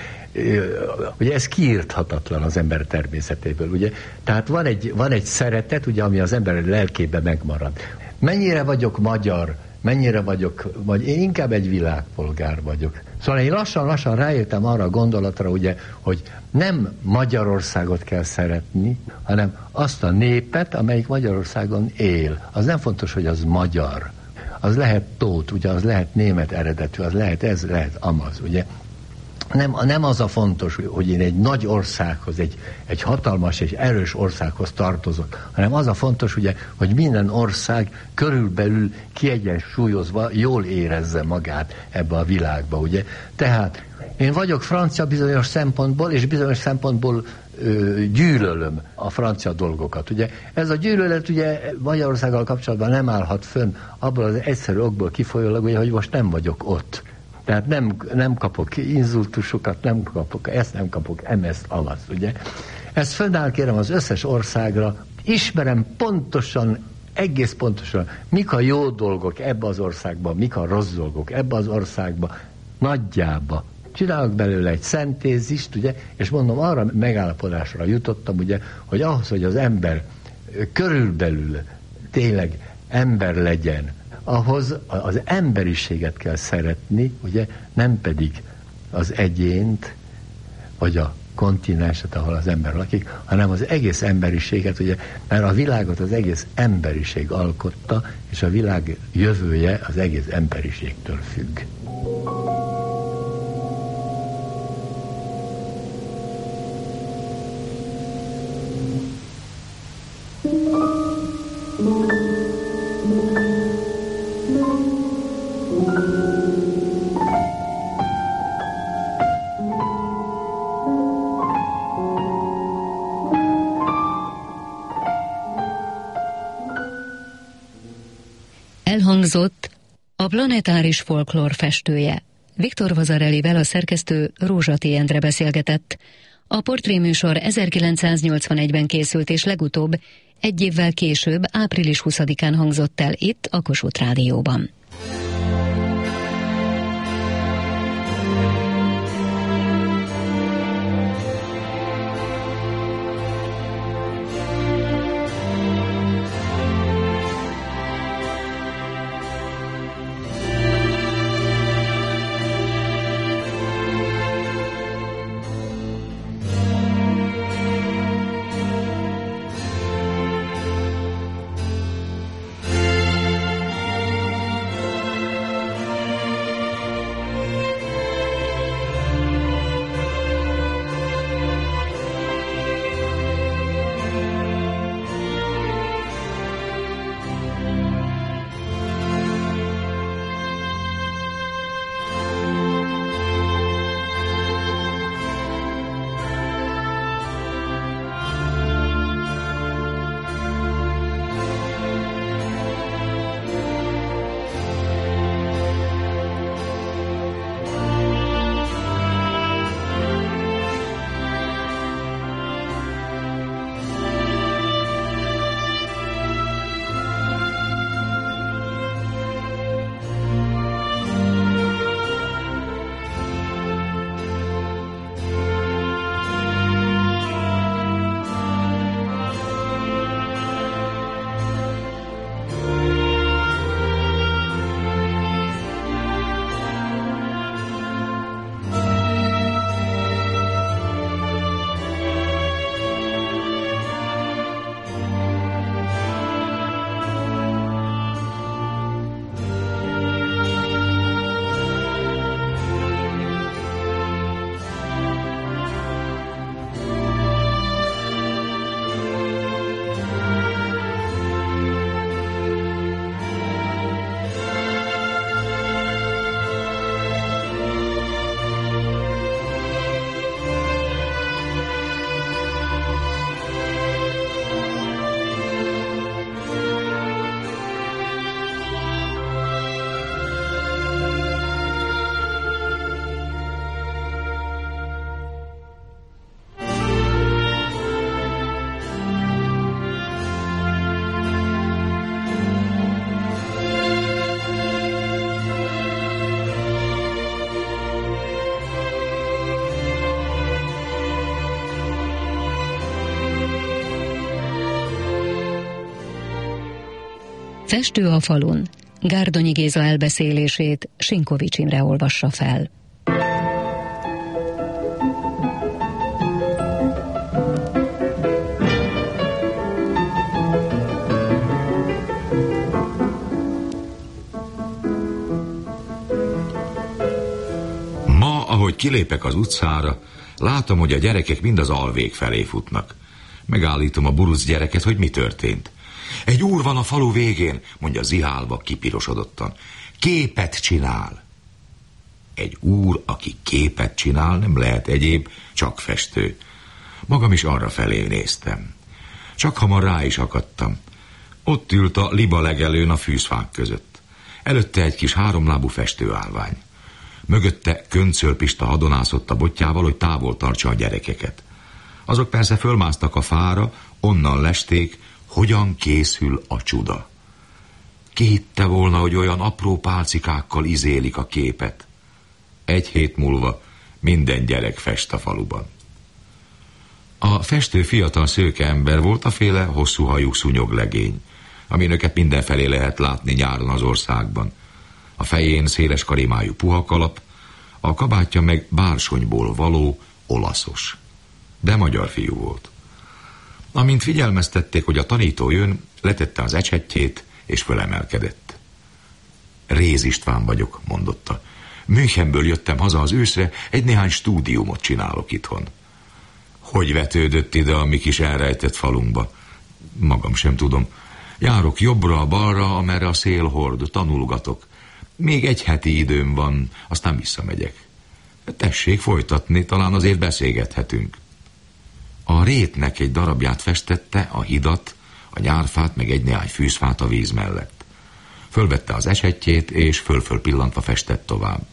ugye ez kiírthatatlan az ember természetéből, ugye. Tehát van egy, van egy szeretet, ugye, ami az ember lelkében megmarad. Mennyire vagyok magyar, mennyire vagyok, vagy én inkább egy világpolgár vagyok. Szóval én lassan-lassan rájöttem arra a gondolatra, ugye, hogy nem Magyarországot kell szeretni, hanem azt a népet, amelyik Magyarországon él. Az nem fontos, hogy az magyar. Az lehet tót, ugye, az lehet német eredetű, az lehet ez, lehet amaz, ugye. Nem, nem az a fontos, hogy én egy nagy országhoz, egy, egy hatalmas és erős országhoz tartozok, hanem az a fontos, ugye, hogy minden ország körülbelül kiegyensúlyozva jól érezze magát ebbe a világba, ugye. Tehát én vagyok francia bizonyos szempontból, és bizonyos szempontból ö, gyűlölöm a francia dolgokat, ugye. Ez a gyűlölet, ugye, Magyarországgal kapcsolatban nem állhat fönn abból az egyszerű okból kifolyólag, ugye, hogy most nem vagyok ott. Tehát nem, nem kapok inzultusokat, nem kapok ezt, nem kapok emezt, alazt, ugye. Ez fönnáll, kérem, az összes országra. Ismerem pontosan, egész pontosan, mik a jó dolgok ebbe az országban, mik a rossz dolgok ebbe az országban, nagyjába. csinálok belőle egy szentézist, ugye, és mondom, arra megállapodásra jutottam, ugye, hogy ahhoz, hogy az ember körülbelül tényleg ember legyen, ahhoz az emberiséget kell szeretni, ugye, nem pedig az egyént, vagy a kontinenset, ahol az ember lakik, hanem az egész emberiséget, ugye, mert a világot az egész emberiség alkotta, és a világ jövője az egész emberiségtől függ. Elhangzott a planetáris folklór festője. Viktor Vasarelyvel a szerkesztő Rózsati Endre beszélgetett. A portréműsor ezerkilencszáznyolcvanegyben készült, és legutóbb egy évvel később, április huszadikán hangzott el itt a Kossuth Rádióban. Festő a falun. Gárdonyi Géza elbeszélését Sinkovics Imre olvassa fel. Ma, ahogy kilépek az utcára, látom, hogy a gyerekek mind az alvég felé futnak. Megállítom a buruc gyereket, hogy mi történt. Egy úr van a falu végén, mondja zihálva, kipirosodottan. Képet csinál. Egy úr, aki képet csinál, nem lehet egyéb, csak festő. Magam is arra felé néztem. Csak hamar rá is akadtam. Ott ült a liba legelőn a fűzfák között. Előtte egy kis háromlábú festőállvány. Mögötte Köncöl Pista hadonászott a botjával, hogy távol tartsa a gyerekeket. Azok persze fölmásztak a fára, onnan lesték, hogyan készül a csuda. Ki hitte volna, hogy olyan apró pálcikákkal izélik a képet? Egy hét múlva Minden gyerek fest a faluban. A festő fiatal szőke ember volt, a féle hosszú hajú szúnyoglegény, aminöket mindenfelé lehet látni nyáron az országban. A fején széles karimájú puha kalap, a kabátja meg bársonyból való, olaszos. De magyar fiú volt. Amint figyelmeztették, hogy a tanító jön, letette az ecsetjét, és fölemelkedett. Réz István vagyok, mondotta. Münchenből jöttem haza az őszre, egy néhány stúdiumot csinálok itthon. Hogy vetődött ide a mi kis elrejtett falunkba? Magam sem tudom. Járok jobbra-balra, amerre a szél hord, tanulgatok. Még egy heti időm van, aztán visszamegyek. Tessék folytatni, talán azért beszélgethetünk. A rétnek egy darabját festette, a hidat, a nyárfát, meg egy néhány fűzfát a víz mellett. Fölvette az esetjét, és föl-föl pillantva festett tovább.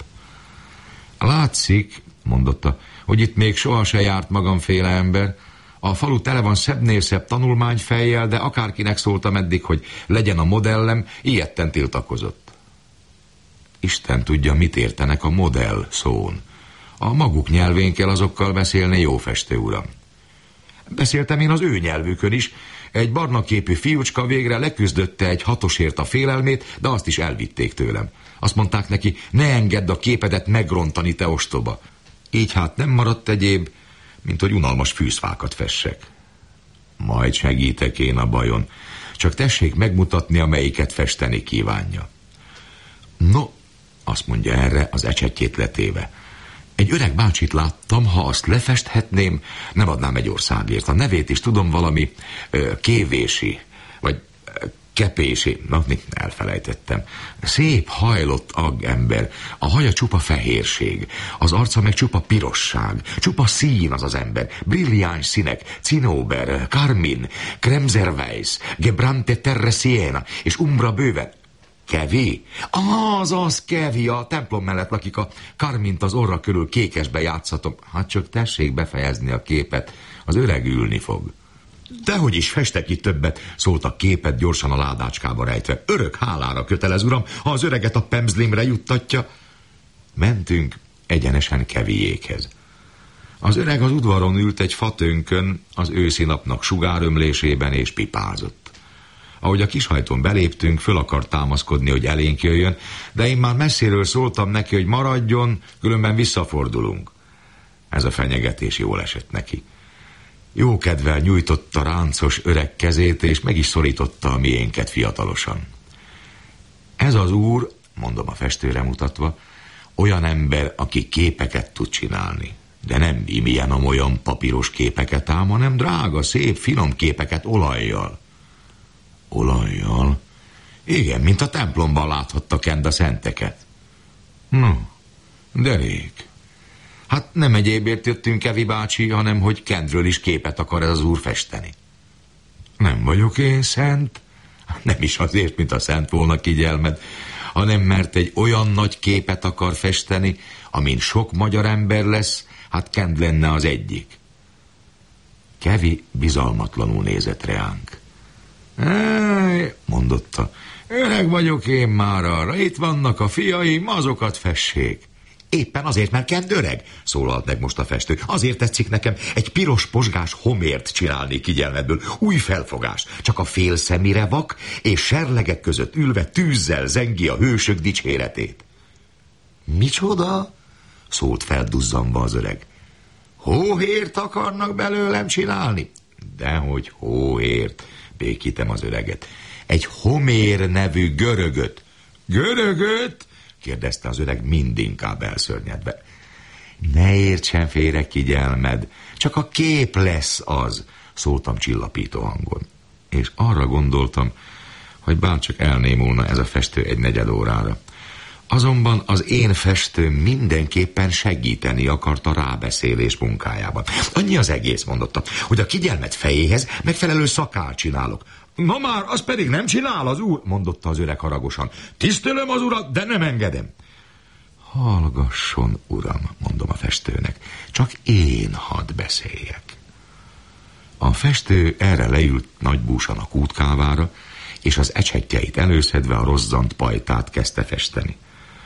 Látszik, mondotta, hogy itt még soha se járt magamféle ember. A falu tele van szebbnél szebb tanulmányfejjel, de akárkinek szóltam eddig, hogy legyen a modellem, ilyetten tiltakozott. Isten tudja, mit értenek a modell szón. A maguk nyelvén kell azokkal beszélni, jó festő uram. Beszéltem én az ő nyelvükön is. Egy barna képű fiúcska végre leküzdötte egy hatosért a félelmét, de azt is elvitték tőlem. Azt mondták neki, ne engedd a képedet megrontani, te ostoba. Így hát nem maradt egyéb, mint hogy unalmas fűzfákat fessek. Majd segítek én a bajon, csak tessék megmutatni, amelyiket festeni kívánja. No, azt mondja erre az ecsetjét letéve. Egy öreg bácsit láttam, ha azt lefesthetném, nem adnám egy országért. A nevét is tudom, valami ö, Kévési, vagy ö, Kepési, na, elfelejtettem. Szép, hajlott agember, a haja csupa fehérség, az arca meg csupa pirosság, csupa szín az az ember, brilliáns színek, cinóber, karmin, kremzerweiss, gebrannte terre siena, és umbra bőven. Kevi? Az, az Kevi, a templom mellett lakik, a karmint az orra körül kékesbe játszhatom. Hát csak tessék befejezni a képet, az öreg ülni fog. Dehogy is festek itt többet, szólt a képet gyorsan a ládácskába rejtve. Örök hálára kötelez, uram, ha az öreget a pemzlimre juttatja. Mentünk egyenesen Keviékhez. Az öreg az udvaron ült egy fatönkön, az őszi napnak sugárömlésében, és pipázott. Ahogy a kishajtón beléptünk, föl akart támaszkodni, hogy elénk jöjjön, de én már messziről szóltam neki, hogy maradjon, különben visszafordulunk. Ez a fenyegetés jól esett neki. Jó kedvel nyújtotta ráncos öreg kezét, és meg is szorította a miénket fiatalosan. Ez az úr, mondom a festőre mutatva, olyan ember, aki képeket tud csinálni. De nem imilyen olyan papíros képeket ám, hanem drága, szép, finom képeket olajjal. Olajjal? Igen, mint a templomban láthatta kend a szenteket. No, de rég. Hát nem egyébért jöttünk, Kevi bácsi, hanem hogy kendről is képet akar ez az úr festeni. Nem vagyok én szent? Nem is azért, mint a szent volna kigyelmed, hanem mert egy olyan nagy képet akar festeni, amin sok magyar ember lesz, hát kend lenne az egyik. Kevi bizalmatlanul nézett reánk. Éj, mondotta, öreg vagyok én már arra, itt vannak a fiaim, azokat fessék. Éppen azért, mert kend öreg, szólalt meg most a festő. Azért tetszik nekem egy piros posgás Homért csinálni kigyelmedből, új felfogást, csak a fél szemire vak, és serlegek között ülve tűzzel zengi a hősök dicséretét. Micsoda? Szólt felduzzanva az öreg. Hóhért akarnak belőlem csinálni? Dehogy hóhért, békítem az öreget. Egy Homér nevű görögöt. Görögöt? Kérdezte az öreg mindinkább elszörnyedve. Ne értsen félre kigyelmed, csak a kép lesz az, szóltam csillapító hangon. És arra gondoltam, hogy bárcsak elnémulna ez a festő egy negyed órára. Azonban az én festőm mindenképpen segíteni akart a rábeszélés munkájában. Annyi az egész, mondotta, hogy a kigyelmet fejéhez megfelelő szakál csinálok. Na már, az pedig nem csinál az úr, mondotta az öreg haragosan. Tisztelem az urat, de nem engedem. Hallgasson, uram, mondom a festőnek, csak én hadd beszéljek. A festő erre leült nagybúsan a kútkávára, és az ecsetjeit előszedve a rozzant pajtát kezdte festeni.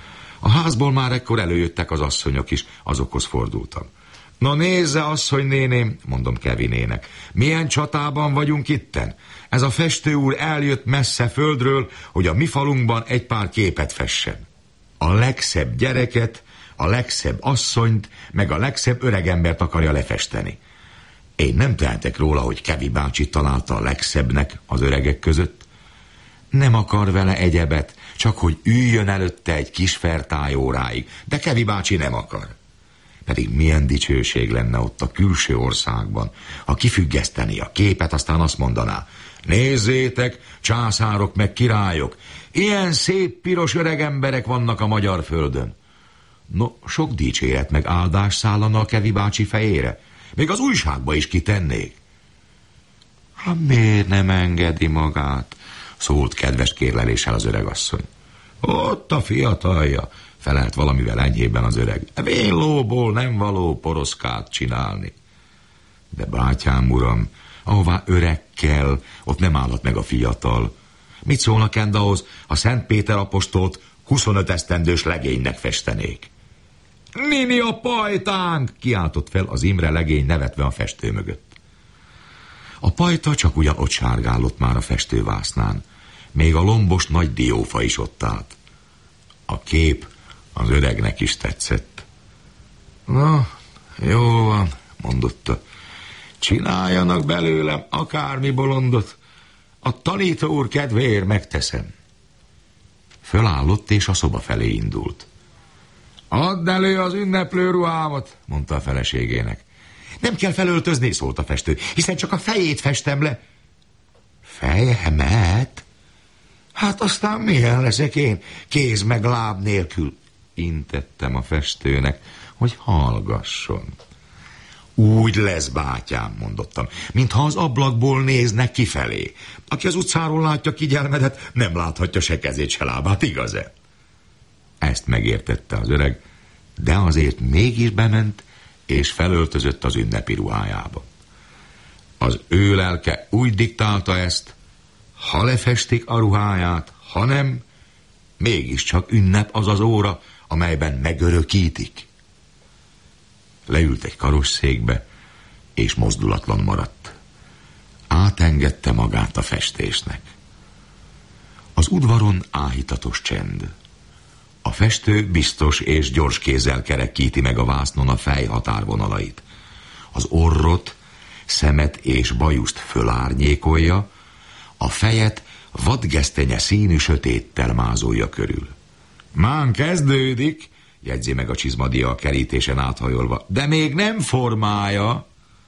A házból már ekkor előjöttek az asszonyok is, azokhoz fordultam. Na nézze, asszony néném, mondom Kevinének, milyen csatában vagyunk itten? Ez a festő úr eljött messze földről, hogy a mi falunkban egy pár képet fessen. A legszebb gyereket, a legszebb asszonyt, meg a legszebb öregembert akarja lefesteni. Én nem tehetek róla, hogy Kevi bácsi találta a legszebbnek az öregek között. Nem akar vele egyebet, csak hogy üljön előtte egy kis fertájóráig, de Kevi bácsi nem akar. Pedig milyen dicsőség lenne ott a külső országban, ha kifüggeszteni a képet, aztán azt mondaná, nézzétek, császárok meg királyok, ilyen szép piros öreg emberek vannak a magyar földön. No, sok dicséret meg áldás szállana a Kevi bácsi fejére, még az újságba is kitennék. Hát miért nem engedi magát? Szólt kedves kérleléssel az öregasszony. Ott a fiatalja, felelt valamivel enyhében az öreg. Vénlóból nem való poroszkát csinálni. De bátyám uram, ahová öreg kell, ott nem állhat meg a fiatal. Mit szólnak endahoz, ha Szent Péter apostolt huszonöt esztendős legénynek festenék? Nini a pajtánk! Kiáltott fel az Imre legény nevetve a festő mögött. A pajta csak ugyan ott sárgálott már a festővásznán. Még a lombos nagy diófa is ott állt. A kép az öregnek is tetszett. Na, jó van, mondotta. Csináljanak belőlem akármi bolondot. A tanító úr kedvéért megteszem. Fölállott és a szoba felé indult. Add elő az ünneplő ruhámat, mondta a feleségének. Nem kell felöltözni, szólt a festő, hiszen csak a fejét festem le. Fejemet? Hát aztán milyen leszek én, kéz meg láb nélkül? Intettem a festőnek, hogy hallgasson. Úgy lesz, bátyám, mondottam, mintha az ablakból néznek kifelé. Aki az utcáról látja kigyelmedet, nem láthatja se kezét, se lábát, igaz-e? Ezt megértette az öreg, de azért mégis bement, és felöltözött az ünnepi ruhájába. Az ő lelke úgy diktálta ezt, ha lefestik a ruháját, ha nem, mégiscsak ünnep az az óra, amelyben megörökítik. Leült egy karosszékbe, és mozdulatlan maradt. Átengedte magát a festésnek. Az udvaron áhítatos csend. A festő biztos és gyors kézzel kerekíti meg a vásznon a fej határvonalait. Az orrot, szemet és bajuszt fölárnyékolja, a fejet vadgesztenye színű sötéttel mázolja körül. Mán kezdődik, jegyzi meg a csizmadia a kerítésen áthajolva, de még nem formája.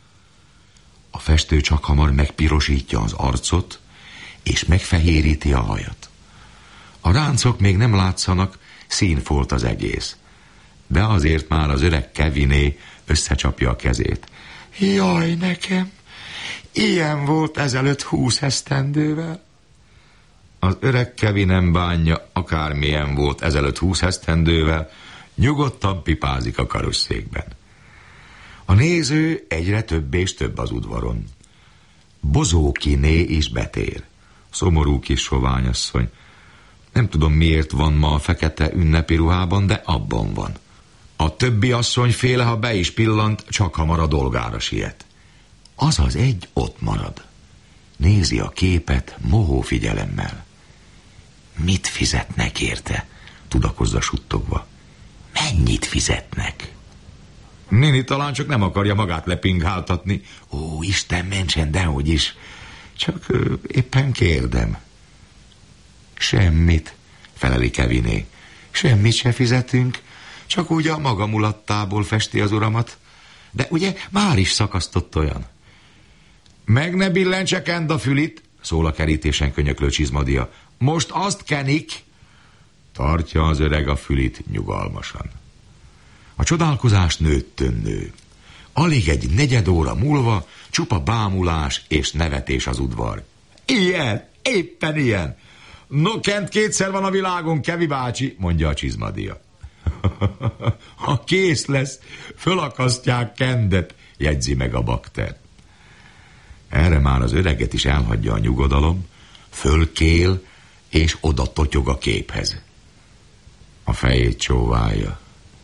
A festő csak hamar megpirosítja az arcot, és megfehéríti a hajat. A ráncok még nem látszanak, színfolt az egész. De azért már az öreg Keviné összecsapja a kezét. Jaj, nekem, ilyen volt ezelőtt húsz esztendővel. Az öreg Kevi nem bánja, akármilyen volt ezelőtt húsz esztendővel, nyugodtan pipázik a karosszékben. A néző egyre több és több az udvaron. Bozókiné is betér. Szomorú kis soványasszony. Nem tudom, miért van ma a fekete ünnepi ruhában, de abban van. A többi asszony féle, ha be is pillant, csak hamar a dolgára siet. Az az egy ott marad. Nézi a képet mohó figyelemmel. Mit fizetnek érte? Tudakozza suttogva. Mennyit fizetnek? Nini talán csak nem akarja magát lepingáltatni. Ó, Isten mentsen, dehogy is. Csak ö, éppen kérdem. Semmit, feleli Keviné. Semmit se fizetünk, csak úgy a maga mulattából festi az uramat. De ugye már is szakasztott olyan. Meg ne billentse kend a fülit, szól a kerítésen könyöklő csizmadia. Most azt kenik. Tartja az öreg a fülit nyugalmasan. A csodálkozás nőttön nő. Alig egy negyed óra múlva csupa bámulás és nevetés az udvar. Ilyen, éppen ilyen. No, kent kétszer van a világon, Kevi bácsi, mondja a csizmadia. Ha kész lesz, fölakasztják kendet, jegyzi meg a bakter. Erre már az öreget is elhagyja a nyugodalom, fölkél, és oda totyog a képhez. A fejét csóválja.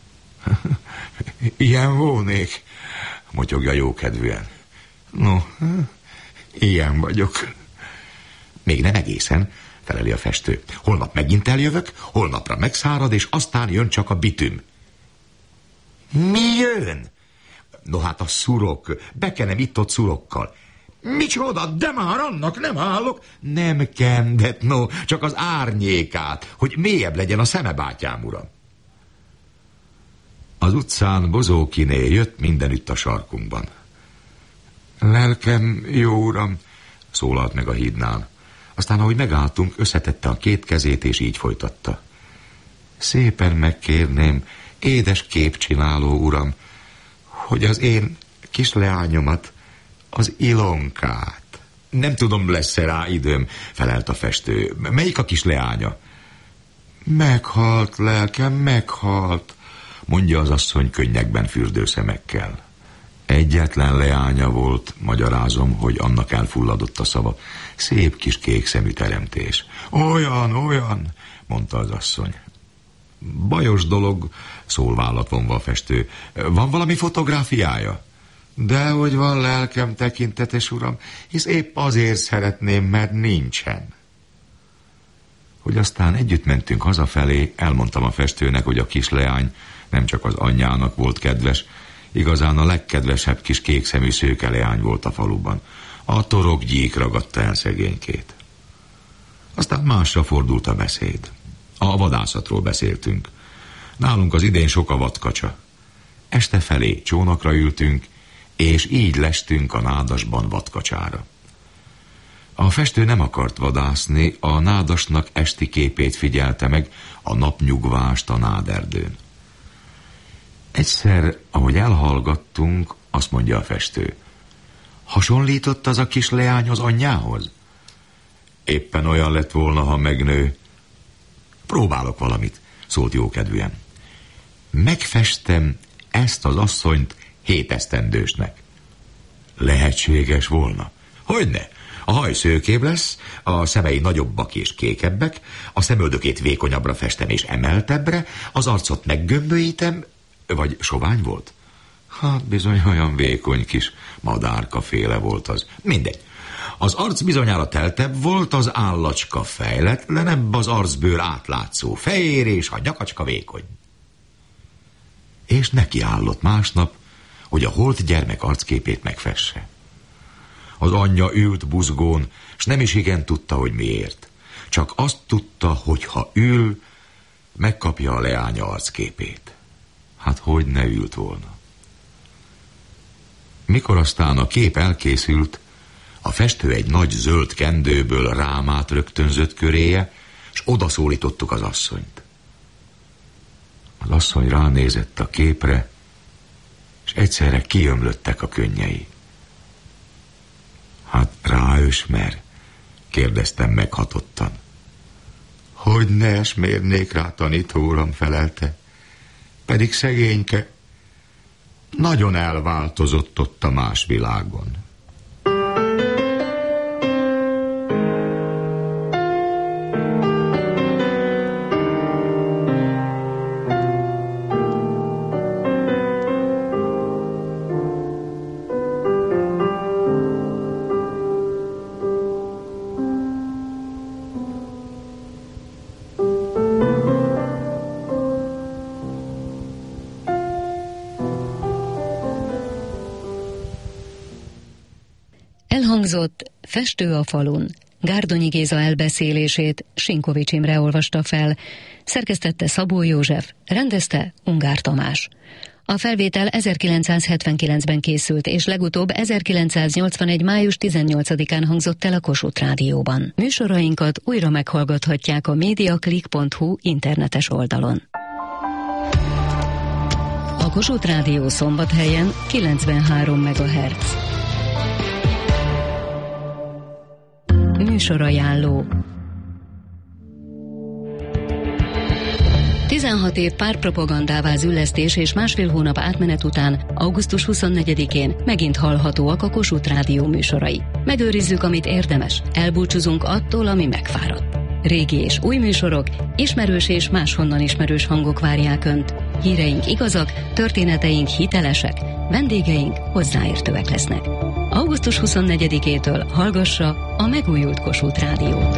Ilyen volnék, motyogja jókedvűen. No, ilyen vagyok. Még nem egészen, feleli a festő. Holnap megint eljövök, holnapra megszárad, és aztán jön csak a bitüm. Mi jön? No hát a szurok, bekenem itt-ott szurokkal. Micsoda, de már annak nem állok. Nem kendet, no, csak az árnyékát, hogy mélyebb legyen a szeme, bátyám uram. Az utcán Bozókiné jött mindenütt a sarkunkban. Lelkem, jó uram, szólalt meg a hídnál. Aztán, ahogy megálltunk, összetette a két kezét, és így folytatta. Szépen megkérném, édes képcsináló uram, hogy az én kis leányomat, az Ilonkát. Nem tudom, lesz-e rá időm, felelt a festő. Melyik a kis leánya? Meghalt, lelkem, meghalt, mondja az asszony könnyekben fürdő szemekkel. Egyetlen leánya volt, magyarázom, hogy annak elfulladott a szava. Szép kis kék szemű teremtés. Olyan, olyan, mondta az asszony. Bajos dolog, szól vállat vonva a festő. Van valami fotográfiája? Dehogy van, lelkem, tekintetes uram, hisz épp azért szeretném, mert nincsen. Hogy aztán együtt mentünk hazafelé, elmondtam a festőnek, hogy a kisleány nem csak az anyjának volt kedves, igazán a legkedvesebb kis kékszemű szőke leány volt a faluban. A torokgyík ragadta el szegénykét. Aztán másra fordult a beszéd. A vadászatról beszéltünk. Nálunk az idén sok a vadkacsa. Este felé csónakra ültünk, és így lestünk a nádasban vadkacsára. A festő nem akart vadászni, a nádasnak esti képét figyelte meg, a napnyugvást a náderdőn. Egyszer, ahogy elhallgattunk, azt mondja a festő. Hasonlított az a kis leány az anyjához? Éppen olyan lett volna, ha megnő. Próbálok valamit, szólt jókedvűen. Megfestem ezt az asszonyt hét esztendősnek. Lehetséges volna? Hogyne? A haj szőkébb lesz, a szemei nagyobbak és kékebbek, a szemöldökét vékonyabbra festem és emeltebbre, az arcot meggömbölyítem, vagy sovány volt? Hát bizony olyan vékony kis madárkaféle volt az. Mindegy. Az arc bizonyára teltebb volt, az állacska fejletlenebb, az arcbőr átlátszó, fehér és a nyakacska vékony. És neki állott másnap, hogy a holt gyermek arcképét megfesse. Az anyja ült buzgón, s nem is igen tudta, hogy miért. Csak azt tudta, hogy ha ül, megkapja a leánya arcképét. Hát hogy ne ült volna? Mikor aztán a kép elkészült, a festő egy nagy zöld kendőből rámát rögtönzött köréje, s odaszólítottuk az asszonyt. Az asszony ránézett a képre, és egyszerre kiömlöttek a könnyei. Hát ráösmer? Kérdeztem meghatottan. Hogy ne esmérnék rá, tanítóuram, felelte. Pedig szegényke nagyon elváltozott ott a más világon. Elhangzott Festő a falun. Gárdonyi Géza elbeszélését Sinkovics Imre olvasta fel, szerkesztette Szabó József, rendezte Ungár Tamás. A felvétel ezerkilencszázhetvenkilencben készült, és legutóbb ezerkilencszáznyolcvanegy. május tizennyolcadikán hangzott el a Kossuth Rádióban. Műsorainkat újra meghallgathatják a mediaclick pont hu internetes oldalon. A Kossuth Rádió Szombathelyen kilencvenhárom megahertz. Műsorajánló. tizenhat év pártpropagandává züllesztés és másfél hónap átmenet után augusztus huszonnegyedikén megint hallhatóak a Kossuth Rádió műsorai. Megőrizzük, amit érdemes, elbúcsúzunk attól, ami megfáradt. Régi és új műsorok, ismerős és máshonnan ismerős hangok várják Önt. Híreink igazak, történeteink hitelesek, vendégeink hozzáértőek lesznek. augusztus huszonnegyedikétől hallgassa a megújult Kossuth Rádiót.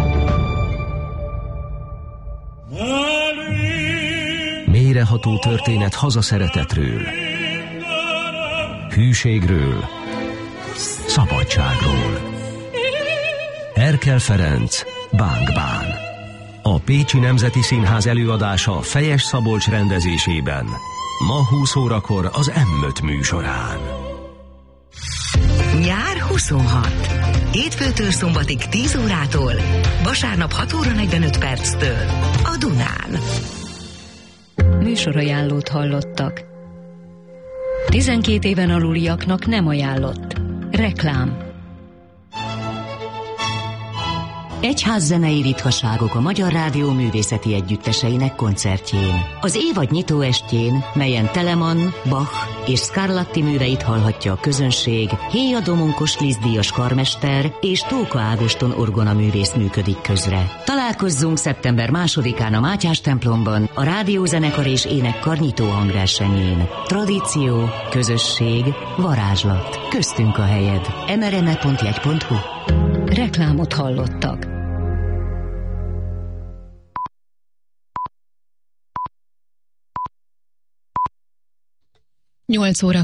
Mélyreható történet hazaszeretetről, hűségről, szabadságról. Erkel Ferenc, Bánk-bán. A Pécsi Nemzeti Színház előadása Fejes Szabolcs rendezésében. Ma húsz órakor az em öt műsorán. Nyár huszonhat. Hétfőtől szombatig tíz órától, vasárnap hat óra negyvenöt perctől a Dunán. Műsorajánlót hallottak. tizenkét éven aluliaknak nem ajánlott. Reklám. Egyházzenei ritkaságok a Magyar Rádió művészeti együtteseinek koncertjén. Az évad nyitó estjén, melyen Telemann, Bach és Scarlatti műveit hallhatja a közönség, Héja Domonkos Liszt-díjas karmester és Tóka Ágoston orgonaművész működik közre. Találkozzunk szeptember másodikán a Mátyás templomban, a rádiózenekar és énekkar nyitó hangversenyén. Tradíció, közösség, varázslat. Köztünk a helyed. em er em e pont jegy pont hu. Reklámot hallottak. nyolc óra